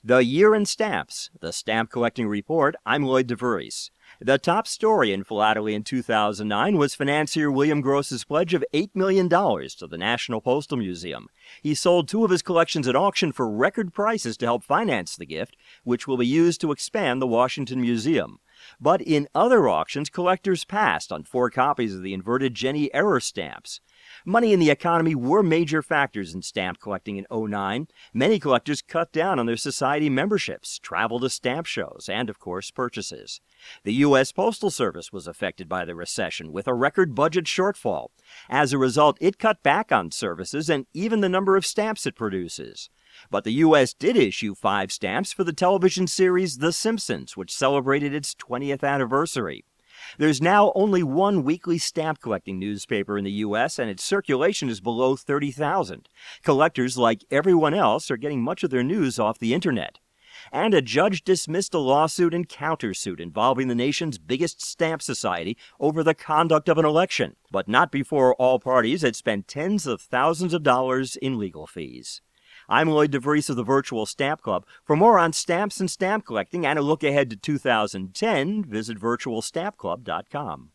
The Year in Stamps, the Stamp Collecting Report. I'm Lloyd DeVries. The top story in Philately in 2009 was financier William Gross's pledge of $8 million to the National Postal Museum. He sold two of his collections at auction for record prices to help finance the gift, which will be used to expand the Washington Museum. But in other auctions, collectors passed on 4 copies of the inverted Jenny error stamps. Money and the economy were major factors in stamp collecting in 2009. Many collectors cut down on their society memberships, travel to stamp shows, and, of course, purchases. The U.S. Postal Service was affected by the recession with a record budget shortfall. As a result, it cut back on services and even the number of stamps it produces. But the U.S. did issue 5 stamps for the television series The Simpsons, which celebrated its 20th anniversary. There's now only one weekly stamp collecting newspaper in the U.S., and its circulation is below 30,000. Collectors, like everyone else, are getting much of their news off the internet. And a judge dismissed a lawsuit and countersuit involving the nation's biggest stamp society over the conduct of an election, but not before all parties had spent tens of thousands of dollars in legal fees. I'm Lloyd DeVries of the Virtual Stamp Club. For more on stamps and stamp collecting and a look ahead to 2010, visit virtualstampclub.com.